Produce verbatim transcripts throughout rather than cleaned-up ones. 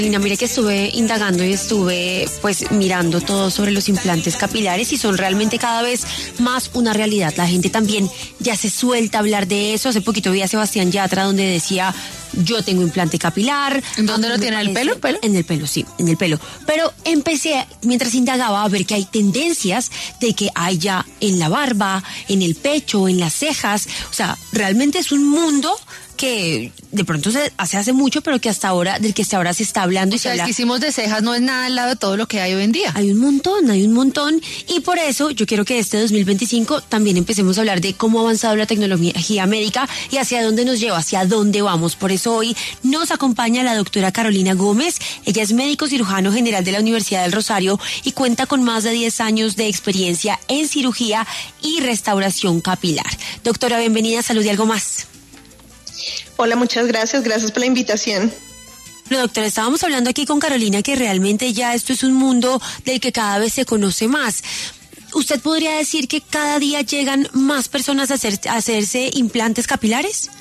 Lina, mire que estuve indagando y estuve pues mirando todo sobre los implantes capilares y son realmente cada vez más una realidad. La gente también ya se suelta a hablar de eso. Hace poquito vi a Sebastián Yatra donde decía, yo tengo implante capilar. ¿En dónde lo tiene? ¿En el pelo? ¿Pelo? En el pelo, sí, en el pelo. Pero empecé, mientras indagaba, a ver que hay tendencias de que hay ya en la barba, en el pecho, en las cejas. O sea, realmente es un mundo que de pronto se hace hace mucho, pero que hasta ahora, del que hasta ahora se está hablando. O y sea, se habla. el que hicimos de cejas no es nada al lado de todo lo que hay hoy en día. Hay un montón, hay un montón. Y por eso yo quiero que este dos mil veinticinco también empecemos a hablar de cómo ha avanzado la tecnología médica y hacia dónde nos lleva, hacia dónde vamos. Por eso hoy nos acompaña la doctora Carolina Gómez. Ella es médico cirujano general de la Universidad del Rosario y cuenta con más de diez años de experiencia en cirugía y restauración capilar. Doctora, bienvenida, salud y algo más. Hola, muchas gracias, gracias por la invitación. Bueno, doctora, estábamos hablando aquí con Carolina que realmente ya esto es un mundo del que cada vez se conoce más. ¿Usted podría decir que cada día llegan más personas a, hacer, a hacerse implantes capilares?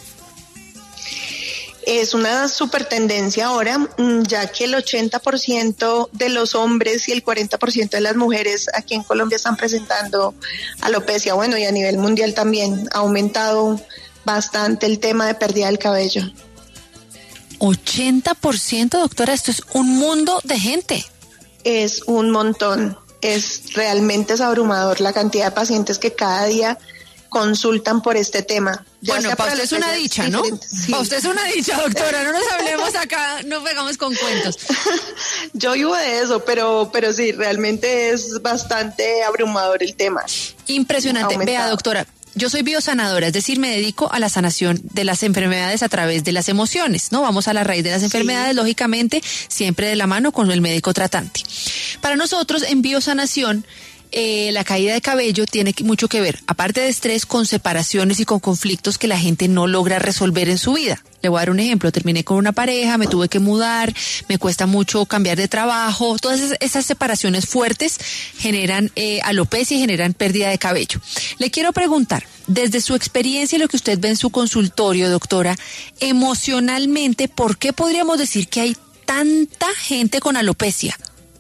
Es una super tendencia ahora, ya que el ochenta por ciento de los hombres y el cuarenta por ciento de las mujeres aquí en Colombia están presentando alopecia. Bueno, y a nivel mundial también ha aumentado bastante el tema de pérdida del cabello. ochenta por ciento, doctora, esto es un mundo de gente. Es un montón, es realmente es abrumador la cantidad de pacientes que cada día consultan por este tema. Ya bueno, para usted es una dicha, ¿no? Sí. Para usted es una dicha, doctora, no nos hablemos acá, no pegamos con cuentos. Yo vivo de eso, pero, pero sí, realmente es bastante abrumador el tema. Impresionante. Vea, doctora, yo soy biosanadora, es decir, me dedico a la sanación de las enfermedades a través de las emociones, ¿no? Vamos a la raíz de las enfermedades, sí. Lógicamente, siempre de la mano con el médico tratante. Para nosotros, en biosanación, eh, la caída de cabello tiene mucho que ver, aparte de estrés, con separaciones y con conflictos que la gente no logra resolver en su vida. Le voy a dar un ejemplo, terminé con una pareja, me tuve que mudar, me cuesta mucho cambiar de trabajo, todas esas separaciones fuertes generan eh, alopecia y generan pérdida de cabello. Le quiero preguntar, desde su experiencia y lo que usted ve en su consultorio, doctora, emocionalmente, ¿por qué podríamos decir que hay tanta gente con alopecia?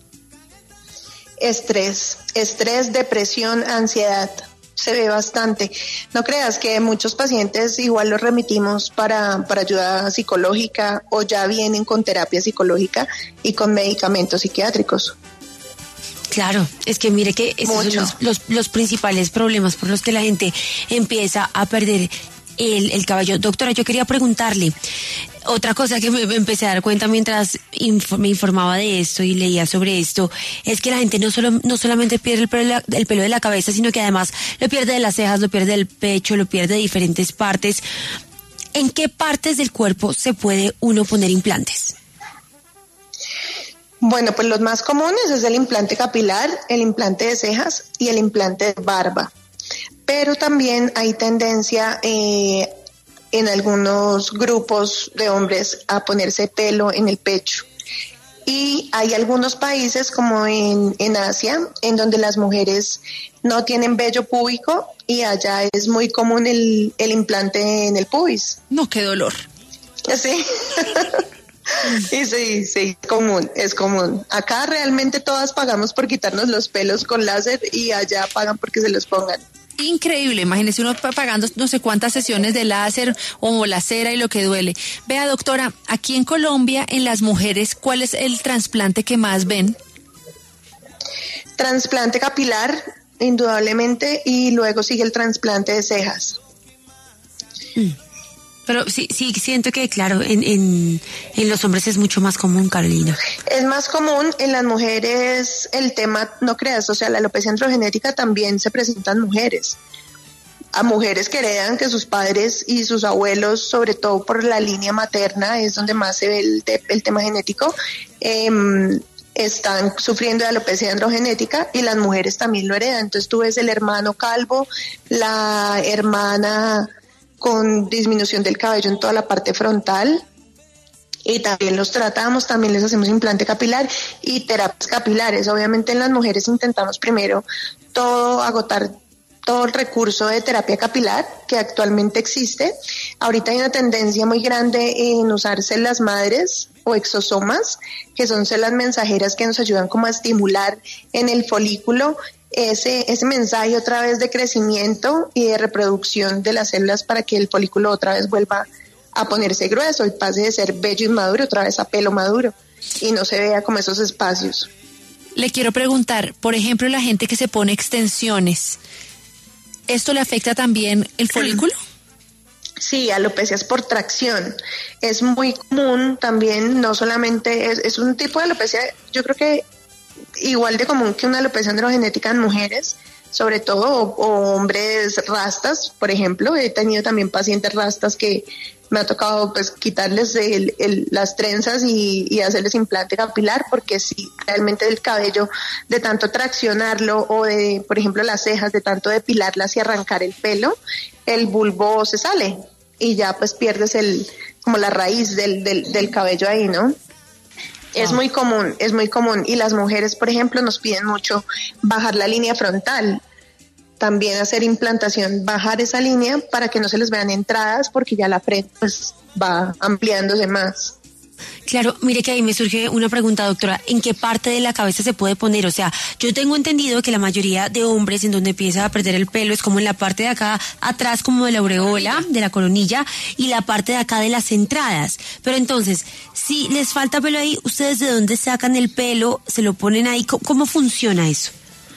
Estrés, estrés, depresión, ansiedad. Se ve bastante. No creas que muchos pacientes igual los remitimos para, para ayuda psicológica o ya vienen con terapia psicológica y con medicamentos psiquiátricos. Claro, es que mire que esos son los, los, los principales problemas por los que la gente empieza a perder el, el cabello. Doctora, yo quería preguntarle, otra cosa que me, me empecé a dar cuenta mientras inf- me informaba de esto y leía sobre esto, es que la gente no solo no solamente pierde el pelo, de la, el pelo de la cabeza, sino que además lo pierde de las cejas, lo pierde del pecho, lo pierde de diferentes partes. ¿En qué partes del cuerpo se puede uno poner implantes? Bueno, pues los más comunes es el implante capilar, el implante de cejas y el implante de barba. Pero también hay tendencia eh, en algunos grupos de hombres a ponerse pelo en el pecho. Y hay algunos países como en, en Asia, en donde las mujeres no tienen vello púbico y allá es muy común el, el implante en el pubis. No, qué dolor. Sí. Y sí, sí, es común, es común. Acá realmente todas pagamos por quitarnos los pelos con láser y allá pagan porque se los pongan. Increíble, imagínese uno pagando no sé cuántas sesiones de láser o la cera y lo que duele. Vea, doctora, aquí en Colombia, en las mujeres, ¿cuál es el trasplante que más ven? Trasplante capilar, indudablemente, y luego sigue el trasplante de cejas. Mm. Pero sí, sí, siento que, claro, en, en, en los hombres es mucho más común, Carolina. Es más común, en las mujeres el tema, no creas, o sea, la alopecia androgenética también se presenta en mujeres. A mujeres que heredan que sus padres y sus abuelos, sobre todo por la línea materna, es donde más se ve el, te, el tema genético, eh, están sufriendo de alopecia androgenética y las mujeres también lo heredan. Entonces tú ves el hermano calvo, la hermana con disminución del cabello en toda la parte frontal, y también los tratamos, también les hacemos implante capilar y terapias capilares. Obviamente en las mujeres intentamos primero todo agotar todo el recurso de terapia capilar que actualmente existe. Ahorita hay una tendencia muy grande en usarse las madres o exosomas, que son células mensajeras que nos ayudan como a estimular en el folículo ese, ese mensaje otra vez de crecimiento y de reproducción de las células para que el folículo otra vez vuelva a ponerse grueso y pase de ser vello inmaduro otra vez a pelo maduro y no se vea como esos espacios. Le quiero preguntar, por ejemplo, la gente que se pone extensiones, ¿esto le afecta también el folículo? Sí, alopecias por tracción. Es muy común también, no solamente, es, es un tipo de alopecia, yo creo que igual de común que una alopecia androgenética en mujeres, sobre todo, o, o hombres rastas, por ejemplo. He tenido también pacientes rastas que me ha tocado pues quitarles el, el, las trenzas y, y hacerles implante capilar, porque si realmente el cabello de tanto traccionarlo o de, por ejemplo, las cejas de tanto depilarlas y arrancar el pelo, el bulbo se sale y ya pues pierdes el como la raíz del, del, del cabello ahí, ¿no? Es muy común, es muy común. Y las mujeres, por ejemplo, nos piden mucho bajar la línea frontal. También hacer implantación, bajar esa línea para que no se les vean entradas, porque ya la frente pues va ampliándose más. Claro, mire que ahí me surge una pregunta, doctora, ¿en qué parte de la cabeza se puede poner? O sea, yo tengo entendido que la mayoría de hombres en donde empieza a perder el pelo es como en la parte de acá atrás, como de la aureola, de la coronilla, y la parte de acá de las entradas. Pero entonces, si les falta pelo ahí, ¿ustedes de dónde sacan el pelo? ¿Se lo ponen ahí? ¿Cómo, cómo funciona eso?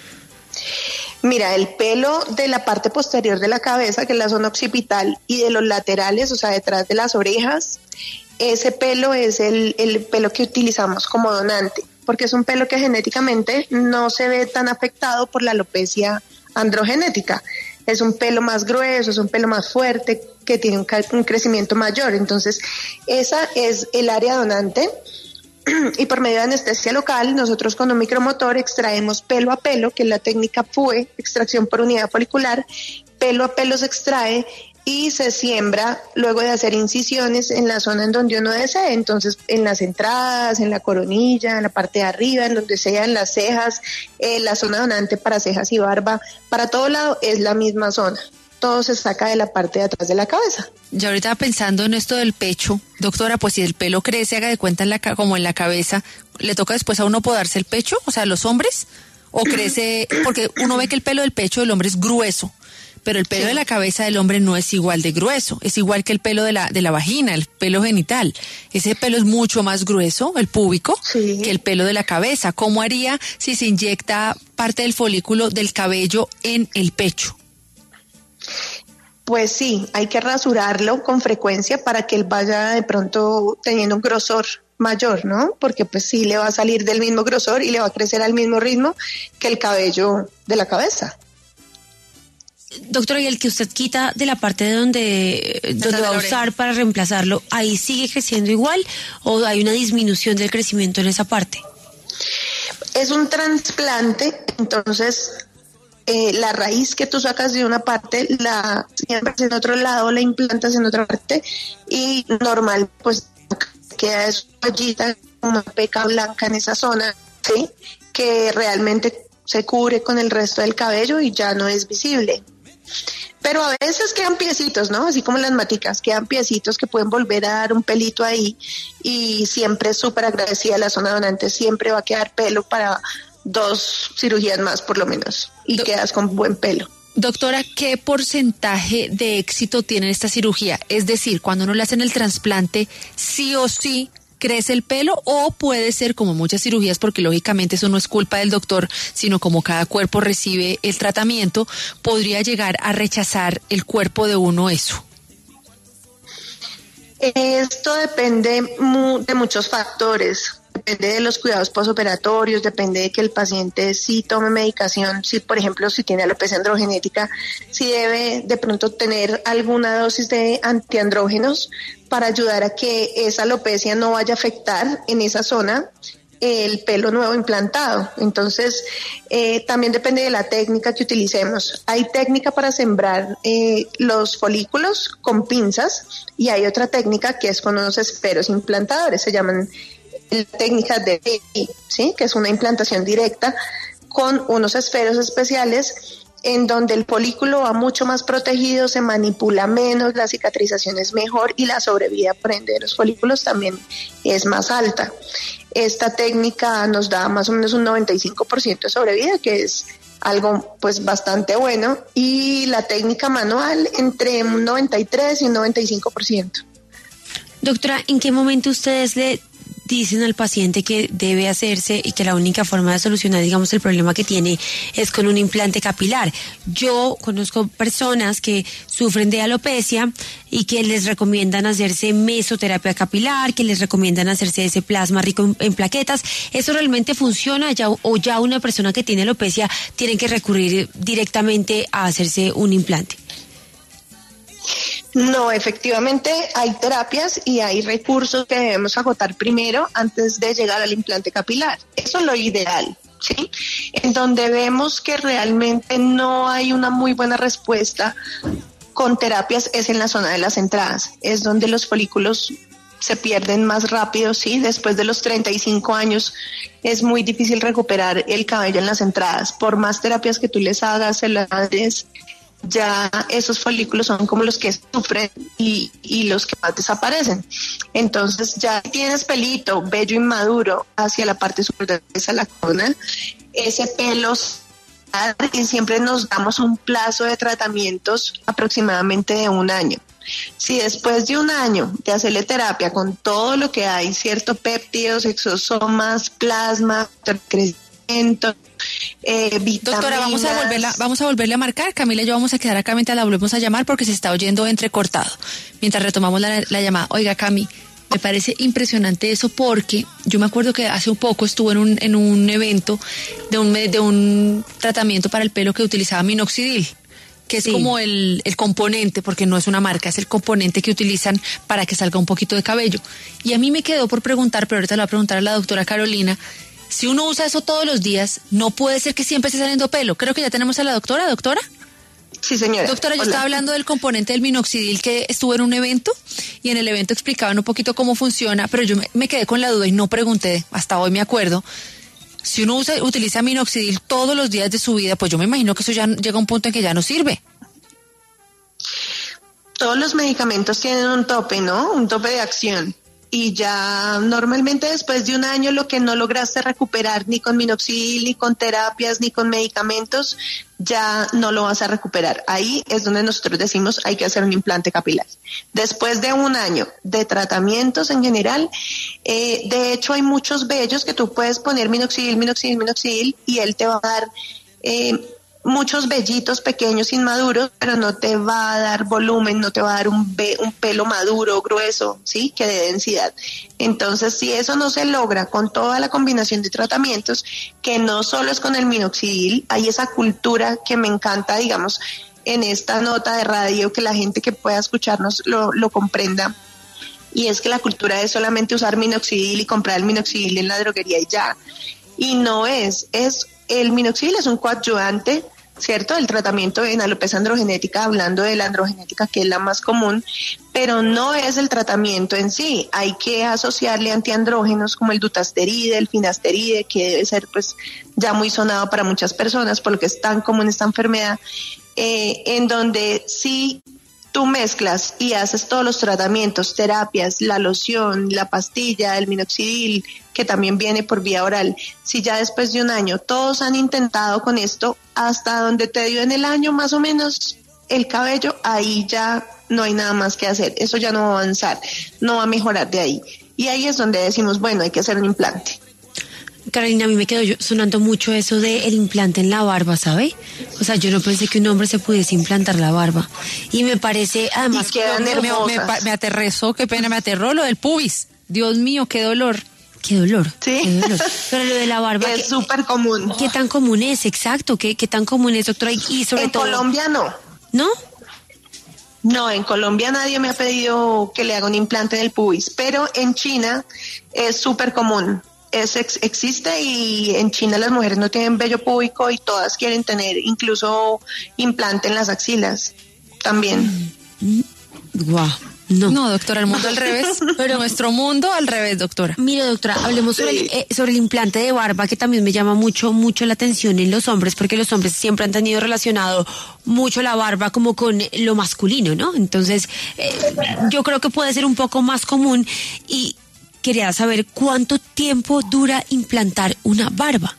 Mira, el pelo de la parte posterior de la cabeza, que es la zona occipital, y de los laterales, o sea, detrás de las orejas, ese pelo es el, el pelo que utilizamos como donante, porque es un pelo que genéticamente no se ve tan afectado por la alopecia androgenética. Es un pelo más grueso, es un pelo más fuerte, que tiene un, un crecimiento mayor. Entonces, esa es el área donante. Y por medio de anestesia local, nosotros con un micromotor extraemos pelo a pelo, que es la técnica P U E, extracción por unidad folicular. Pelo a pelo se extrae y se siembra luego de hacer incisiones en la zona en donde uno desee. Entonces, en las entradas, en la coronilla, en la parte de arriba, en donde sea, en las cejas, eh, la zona donante para cejas y barba, para todo lado es la misma zona. Todo se saca de la parte de atrás de la cabeza. Yo ahorita pensando en esto del pecho, doctora, pues si el pelo crece, haga de cuenta en la como en la cabeza, ¿le toca después a uno podarse el pecho? O sea, ¿los hombres? ¿O crece? Porque uno ve que el pelo del pecho del hombre es grueso, pero el pelo sí. de la cabeza del hombre no es igual de grueso, es igual que el pelo de la de la vagina, el pelo genital. Ese pelo es mucho más grueso, el púbico, sí. que el pelo de la cabeza. ¿Cómo haría si se inyecta parte del folículo del cabello en el pecho? Pues sí, hay que rasurarlo con frecuencia para que él vaya de pronto teniendo un grosor mayor, ¿no? Porque pues sí le va a salir del mismo grosor y le va a crecer al mismo ritmo que el cabello de la cabeza. Doctora, ¿y el que usted quita de la parte de donde, donde va a usar para reemplazarlo, ahí sigue creciendo igual o hay una disminución del crecimiento en esa parte? Es un trasplante, entonces eh, la raíz que tú sacas de una parte la siembras en otro lado, la implantas en otra parte y normal pues queda esa ollita, una peca blanca en esa zona, ¿sí? Que realmente se cubre con el resto del cabello y ya no es visible. Pero a veces quedan piecitos, ¿no? Así como las maticas, quedan piecitos que pueden volver a dar un pelito ahí y siempre es súper agradecida la zona donante, siempre va a quedar pelo para dos cirugías más por lo menos y Do- quedas con buen pelo. Doctora, ¿qué porcentaje de éxito tiene esta cirugía? Es decir, cuando uno le hacen el trasplante, sí o sí crece el pelo o puede ser como muchas cirugías, porque lógicamente eso no es culpa del doctor, sino como cada cuerpo recibe el tratamiento, podría llegar a rechazar el cuerpo de uno eso. Esto depende mu- de muchos factores. Depende de los cuidados posoperatorios, depende de que el paciente sí tome medicación, si por ejemplo si tiene alopecia androgenética, si debe de pronto tener alguna dosis de antiandrógenos para ayudar a que esa alopecia no vaya a afectar en esa zona el pelo nuevo implantado. Entonces, eh, también depende de la técnica que utilicemos. Hay técnica para sembrar eh, los folículos con pinzas y hay otra técnica que es con unos esferos implantadores, se llaman técnica de ¿sí? que es una implantación directa con unos esferos especiales en donde el folículo va mucho más protegido, se manipula menos, la cicatrización es mejor y la sobrevida, por ende, de los folículos también es más alta. Esta técnica nos da más o menos un noventa y cinco por ciento de sobrevida, que es algo pues bastante bueno, y la técnica manual entre un noventa y tres y un noventa y cinco por ciento. Doctora, ¿en qué momento ustedes le dicen al paciente que debe hacerse y que la única forma de solucionar, digamos, el problema que tiene es con un implante capilar? Yo conozco personas que sufren de alopecia y que les recomiendan hacerse mesoterapia capilar, que les recomiendan hacerse ese plasma rico en, en plaquetas. ¿Eso realmente funciona ya, o ya una persona que tiene alopecia tiene que recurrir directamente a hacerse un implante? No, efectivamente hay terapias y hay recursos que debemos agotar primero antes de llegar al implante capilar. Eso es lo ideal, ¿sí? En donde vemos que realmente no hay una muy buena respuesta con terapias es en la zona de las entradas. Es donde los folículos se pierden más rápido, ¿sí? Después de los treinta y cinco años es muy difícil recuperar el cabello en las entradas. Por más terapias que tú les hagas, se las hagas, ya esos folículos son como los que sufren y, y los que más desaparecen. Entonces ya tienes pelito, vello inmaduro hacia la parte superior de esa la corona, ese pelo, y siempre nos damos un plazo de tratamientos aproximadamente de un año. Si después de un año de hacerle terapia con todo lo que hay, cierto, péptidos, exosomas, plasma, crecimiento, Eh, doctora, vamos a volverla, vamos a volverle a marcar. Camila y yo vamos a quedar acá mientras la volvemos a llamar porque se está oyendo entrecortado. Mientras retomamos la, la llamada. Oiga, Cami, me parece impresionante eso porque yo me acuerdo que hace un poco estuve en un, en un evento de un, de un tratamiento para el pelo que utilizaba minoxidil, que es sí. como el, el componente, porque no es una marca, es el componente que utilizan para que salga un poquito de cabello. Y a mí me quedó por preguntar, pero ahorita le voy a preguntar a la doctora Carolina. Si uno usa eso todos los días, no puede ser que siempre esté saliendo pelo. Creo que ya tenemos a la doctora, ¿doctora? Sí, señora. Doctora, yo Hola. estaba hablando del componente del minoxidil que estuve en un evento y en el evento explicaban un poquito cómo funciona, pero yo me, me quedé con la duda y no pregunté, hasta hoy me acuerdo. Si uno usa, utiliza minoxidil todos los días de su vida, pues yo me imagino que eso ya llega a un punto en que ya no sirve. Todos los medicamentos tienen un tope, ¿no? Un tope de acción. Y ya normalmente después de un año lo que no lograste recuperar ni con minoxidil, ni con terapias, ni con medicamentos, ya no lo vas a recuperar. Ahí es donde nosotros decimos hay que hacer un implante capilar. Después de un año de tratamientos en general, eh, de hecho hay muchos vellos que tú puedes poner minoxidil, minoxidil, minoxidil y él te va a dar eh, muchos vellitos pequeños inmaduros, pero no te va a dar volumen, no te va a dar un, ve, un pelo maduro, grueso, ¿sí? Que de densidad. Entonces, si eso no se logra con toda la combinación de tratamientos, que no solo es con el minoxidil, hay esa cultura que me encanta, digamos, en esta nota de radio, que la gente que pueda escucharnos lo, lo comprenda, y es que la cultura es solamente usar minoxidil y comprar el minoxidil en la droguería y ya. Y no es, es el minoxidil es un coadyuvante, ¿cierto? El tratamiento en alopecia androgenética, hablando de la androgenética que es la más común, pero no es el tratamiento en sí. Hay que asociarle antiandrógenos como el dutasteride, el finasteride, que debe ser pues ya muy sonado para muchas personas porque es tan común esta enfermedad, eh, en donde sí tú mezclas y haces todos los tratamientos, terapias, la loción, la pastilla, el minoxidil, que también viene por vía oral. Si ya después de un año todos han intentado con esto, hasta donde te dio en el año más o menos el cabello, ahí ya no hay nada más que hacer. Eso ya no va a avanzar, no va a mejorar de ahí. Y ahí es donde decimos, bueno, hay que hacer un implante. Carolina, a mí me quedó sonando mucho eso de el implante en la barba, ¿sabe? O sea, yo no pensé que un hombre se pudiese implantar la barba. Y me parece, además, que me, me, me aterrezó, qué pena, me aterró lo del pubis. Dios mío, qué dolor. Qué dolor. Sí. Qué dolor. Pero lo de la barba. Es súper común. ¿Qué tan común es? Exacto. ¿Qué, qué tan común es, doctora? Y sobre en todo. En Colombia no. ¿No? No, en Colombia nadie me ha pedido que le haga un implante en el pubis, pero en China es súper común. Es, ex, existe y en China las mujeres no tienen vello púbico y todas quieren tener incluso implante en las axilas también. Guau. Wow. No. No, doctora, el mundo al revés. Pero nuestro mundo al revés, doctora. Mire, doctora, hablemos sobre, el, eh, sobre el implante de barba, que también me llama mucho, mucho la atención en los hombres, porque los hombres siempre han tenido relacionado mucho la barba como con lo masculino, ¿no? Entonces, eh, yo creo que puede ser un poco más común y quería saber cuánto tiempo dura implantar una barba.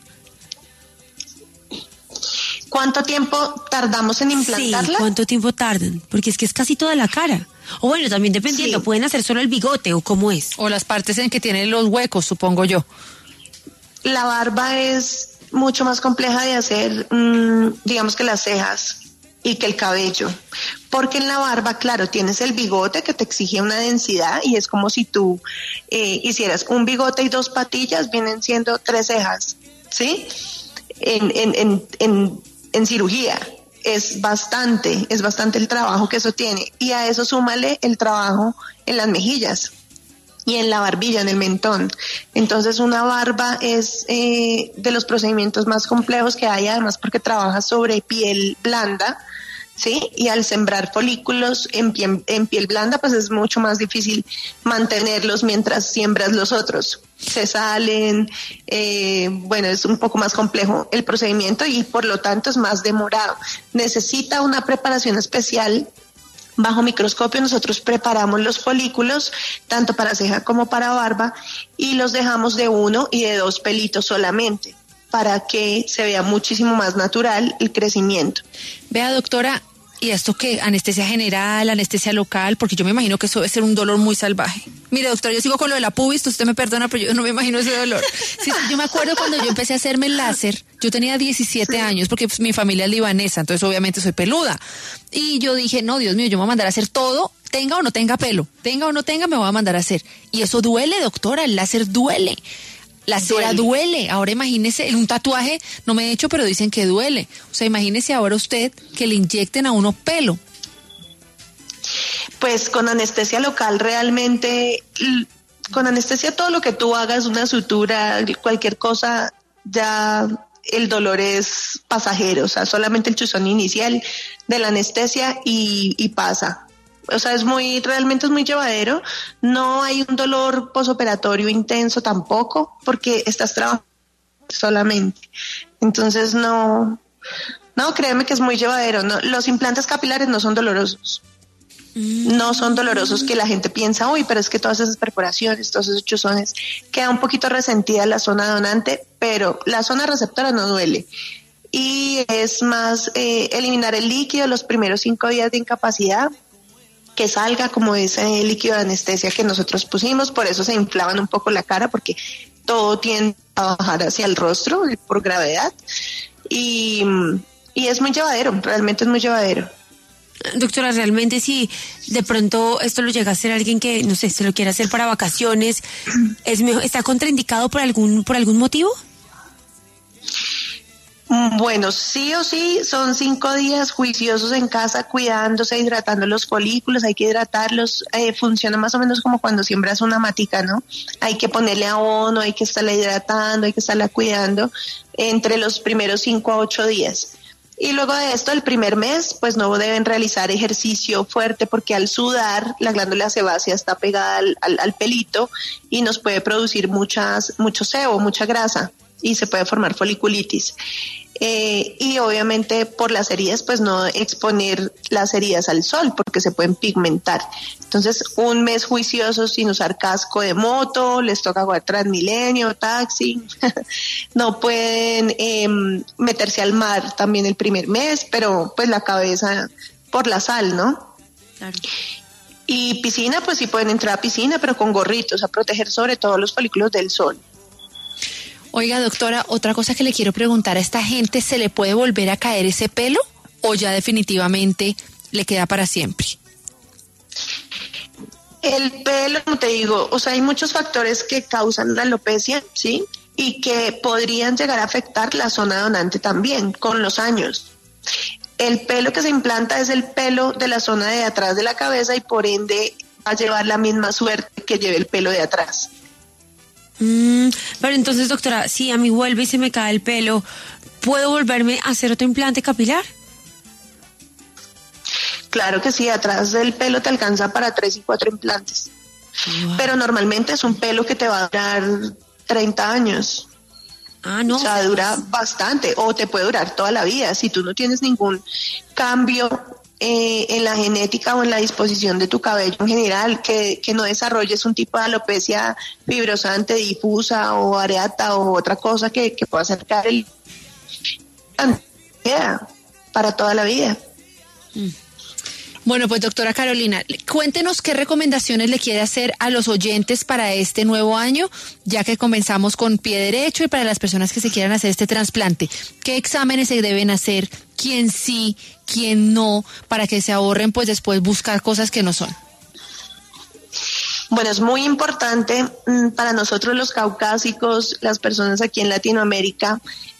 ¿Cuánto tiempo tardamos en implantarla? Sí, ¿cuánto tiempo tardan? Porque es que es casi toda la cara. O bueno, también dependiendo, sí. Pueden hacer solo el bigote o cómo es. O las partes en que tienen los huecos, supongo yo. La barba es mucho más compleja de hacer, mmm, digamos que las cejas y que el cabello. Porque en la barba, claro, tienes el bigote que te exige una densidad y es como si tú eh, hicieras un bigote y dos patillas, vienen siendo tres cejas, ¿sí? En, en, en, en, en cirugía. Es bastante, es bastante el trabajo que eso tiene. Y a eso súmale el trabajo en las mejillas y en la barbilla, en el mentón. Entonces una barba es eh, de los procedimientos más complejos que hay, además porque trabaja sobre piel blanda, ¿sí? Y al sembrar folículos en piel, en piel blanda, pues es mucho más difícil mantenerlos mientras siembras los otros. Se salen, eh, bueno, es un poco más complejo el procedimiento y por lo tanto es más demorado. Necesita una preparación especial. Bajo microscopio nosotros preparamos los folículos, tanto para ceja como para barba, y los dejamos de uno y de dos pelitos solamente, para que se vea muchísimo más natural el crecimiento. Vea, doctora, ¿y esto qué? ¿Anestesia general, anestesia local? Porque yo me imagino que eso debe ser un dolor muy salvaje. Mire, doctora, yo sigo con lo de la pubis, usted me perdona, pero yo no me imagino ese dolor. Sí, yo me acuerdo cuando yo empecé a hacerme el láser, yo tenía diecisiete sí. años, porque pues, mi familia es libanesa, entonces obviamente soy peluda. Y yo dije, no, Dios mío, yo me voy a mandar a hacer todo, tenga o no tenga pelo, tenga o no tenga, me voy a mandar a hacer. Y eso duele, doctora, el láser duele. La cera duele. duele. Ahora imagínese, un tatuaje no me he hecho, pero dicen que duele. O sea, imagínese ahora usted que le inyecten a uno pelo. Pues con anestesia local realmente, con anestesia todo lo que tú hagas, una sutura, cualquier cosa, ya el dolor es pasajero. O sea, solamente el chuzón inicial de la anestesia y, y pasa. O sea, es muy, realmente es muy llevadero. No hay un dolor posoperatorio intenso tampoco, porque estás trabajando solamente. Entonces no, no, créeme que es muy llevadero. No, los implantes capilares no son dolorosos. Mm. No son dolorosos que la gente piensa, uy, pero es que todas esas perforaciones, todos esos chuzones, queda un poquito resentida la zona donante, pero la zona receptora no duele. Y es más eh, eliminar el líquido los primeros cinco días de incapacidad, que salga como ese líquido de anestesia que nosotros pusimos, por eso se inflaban un poco la cara, porque todo tiende a bajar hacia el rostro por gravedad, y, y es muy llevadero, realmente es muy llevadero. Doctora, realmente si de pronto esto lo llega a hacer alguien que, no sé, se lo quiere hacer para vacaciones, ¿es mejor, está contraindicado por algún, por algún motivo? Bueno, sí o sí, son cinco días juiciosos en casa, cuidándose, hidratando los folículos, hay que hidratarlos, eh, funciona más o menos como cuando siembras una matica, ¿no? Hay que ponerle abono, hay que estarla hidratando, hay que estarla cuidando entre los primeros cinco a ocho días. Y luego de esto, el primer mes, pues no deben realizar ejercicio fuerte porque al sudar, la glándula sebácea está pegada al, al, al pelito y nos puede producir muchas, mucho sebo, mucha grasa y se puede formar foliculitis. Eh, y obviamente por las heridas, pues no exponer las heridas al sol porque se pueden pigmentar. Entonces, un mes juicioso sin usar casco de moto, les toca jugar Transmilenio, taxi, no pueden eh, meterse al mar también el primer mes, pero pues la cabeza por la sal, ¿no? Claro. Y piscina, pues sí pueden entrar a piscina, pero con gorritos, a proteger sobre todo los folículos del sol. Oiga, doctora, otra cosa que le quiero preguntar a esta gente, ¿se le puede volver a caer ese pelo o ya definitivamente le queda para siempre? El pelo, como te digo, o sea, hay muchos factores que causan la alopecia, ¿sí? Y que podrían llegar a afectar la zona donante también con los años. El pelo que se implanta es el pelo de la zona de atrás de la cabeza y por ende va a llevar la misma suerte que lleve el pelo de atrás. Mm, pero entonces, doctora, si a mí vuelve y se me cae el pelo, ¿puedo volverme a hacer otro implante capilar? Claro que sí, atrás del pelo te alcanza para tres y cuatro implantes. Wow. Pero normalmente es un pelo que te va a durar treinta años. Ah, no. O sea, dura bastante, o te puede durar toda la vida. Si tú no tienes ningún cambio eh, en la genética o en la disposición de tu cabello en general, que, que no desarrolles un tipo de alopecia fibrosante, difusa o areata o otra cosa que, que pueda acercar el... para toda la vida. Mm. Bueno, pues doctora Carolina, cuéntenos qué recomendaciones le quiere hacer a los oyentes para este nuevo año, ya que comenzamos con pie derecho, y para las personas que se quieran hacer este trasplante. ¿Qué exámenes se deben hacer? ¿Quién sí? ¿Quién no? Para que se ahorren pues después buscar cosas que no son. Bueno, es muy importante mmm, para nosotros los caucásicos, las personas aquí en Latinoamérica,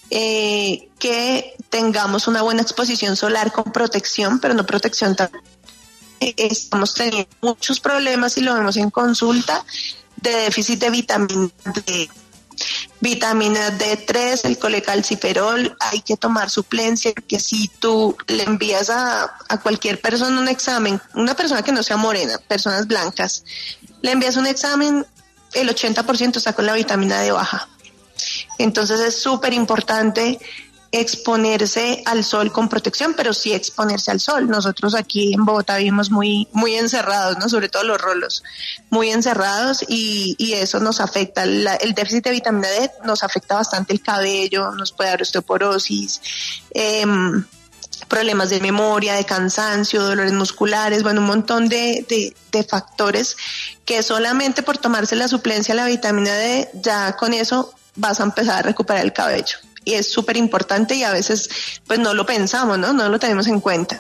eh, que tengamos una buena exposición solar con protección, pero no protección tan... Estamos teniendo muchos problemas y lo vemos en consulta de déficit de vitamina D. Vitamina D tres, el colecalciferol, hay que tomar suplencia, que si tú le envías a, a cualquier persona un examen, una persona que no sea morena, personas blancas, le envías un examen, el ochenta por ciento está con la vitamina D baja. Entonces es súper importante exponerse al sol con protección, pero sí exponerse al sol. Nosotros aquí en Bogotá vivimos muy muy encerrados, ¿no? Sobre todo los rolos, muy encerrados, y, y eso nos afecta. La, el déficit de vitamina D nos afecta bastante el cabello, nos puede dar osteoporosis, eh, problemas de memoria, de cansancio, dolores musculares, bueno, un montón de, de, de factores que solamente por tomarse la suplencia de la vitamina D, ya con eso vas a empezar a recuperar el cabello. Y es súper importante y a veces pues no lo pensamos, ¿no? No lo tenemos en cuenta.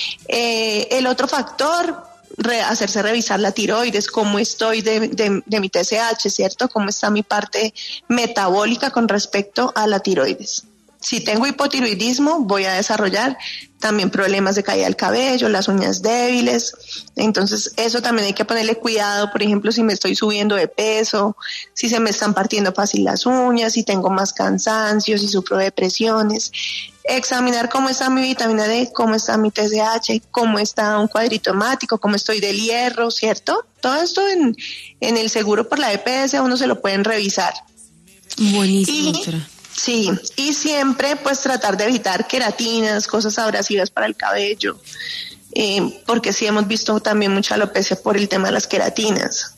Eh, el otro factor, re, hacerse revisar la tiroides, cómo estoy de, de, de mi T S H, ¿cierto? Cómo está mi parte metabólica con respecto a la tiroides. Si tengo hipotiroidismo, voy a desarrollar también problemas de caída del cabello, las uñas débiles. Entonces, eso también hay que ponerle cuidado. Por ejemplo, si me estoy subiendo de peso, si se me están partiendo fácil las uñas, si tengo más cansancio, si sufro depresiones. Examinar cómo está mi vitamina D, cómo está mi T S H, cómo está un cuadrito hemático, cómo estoy del hierro, ¿cierto? Todo esto en, en el seguro por la E P S a uno se lo pueden revisar. Buenísimo, doctora. Sí, y siempre pues tratar de evitar queratinas, cosas abrasivas para el cabello, eh, porque sí hemos visto también mucha alopecia por el tema de las queratinas.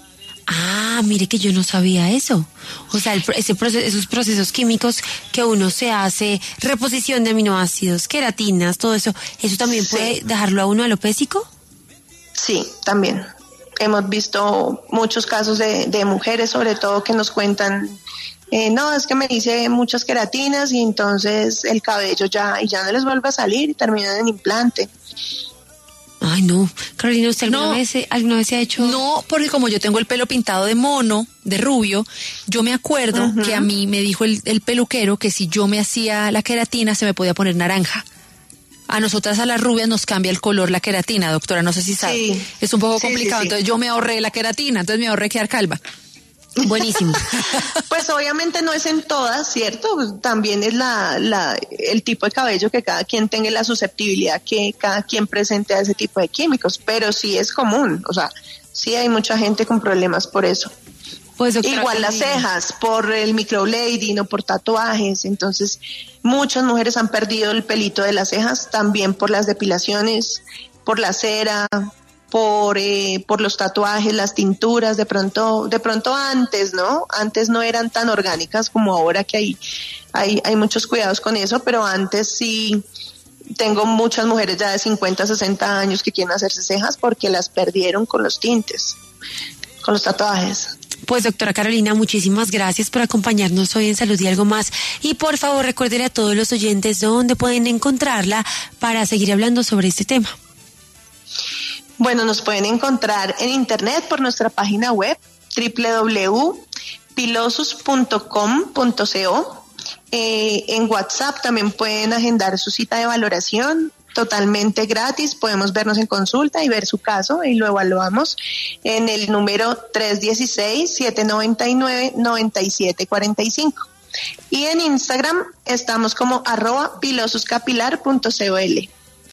Ah, mire que yo no sabía eso. O sea, el, ese proceso, esos procesos químicos que uno se hace, reposición de aminoácidos, queratinas, todo eso, ¿eso también sí. puede dejarlo a uno alopésico? Sí, también. Hemos visto muchos casos de, de mujeres, sobre todo, que nos cuentan... Eh, no, es que me hice muchas queratinas y entonces el cabello ya, y ya no les vuelve a salir y terminan en implante. Ay, no. Carolina, ¿usted alguna, no, vez, alguna vez se ha hecho...? No, porque como yo tengo el pelo pintado de mono, de rubio, yo me acuerdo uh-huh. que a mí me dijo el, el peluquero que si yo me hacía la queratina se me podía poner naranja. A nosotras, a las rubias, nos cambia el color la queratina, doctora, no sé si sabe. Sí. Es un poco sí, complicado, sí, sí. Entonces yo me ahorré la queratina, entonces me ahorré quedar calva. Buenísimo. Pues obviamente no es en todas, ¿cierto? También es la, la, el tipo de cabello que cada quien tenga, la susceptibilidad que cada quien presente a ese tipo de químicos, pero sí es común, o sea, sí hay mucha gente con problemas por eso. Pues, igual las cejas, por el microblading o por tatuajes, entonces muchas mujeres han perdido el pelito de las cejas, también por las depilaciones, por la cera, por eh, por los tatuajes, las tinturas, de pronto de pronto antes, ¿no? Antes no eran tan orgánicas como ahora, que hay hay hay muchos cuidados con eso, pero antes sí tengo muchas mujeres ya de cincuenta, sesenta años que quieren hacerse cejas porque las perdieron con los tintes, con los tatuajes. Pues doctora Carolina, muchísimas gracias por acompañarnos hoy en Salud y Algo Más, y por favor recuérdele a todos los oyentes dónde pueden encontrarla para seguir hablando sobre este tema. Bueno, nos pueden encontrar en internet por nuestra página web doble u doble u doble u punto pilosus punto com punto co. Eh, en WhatsApp también pueden agendar su cita de valoración totalmente gratis. Podemos vernos en consulta y ver su caso y lo evaluamos en el número tres uno seis, siete nueve nueve, nueve siete cuatro cinco. Y en Instagram estamos como arroba pilosuscapilar punto col.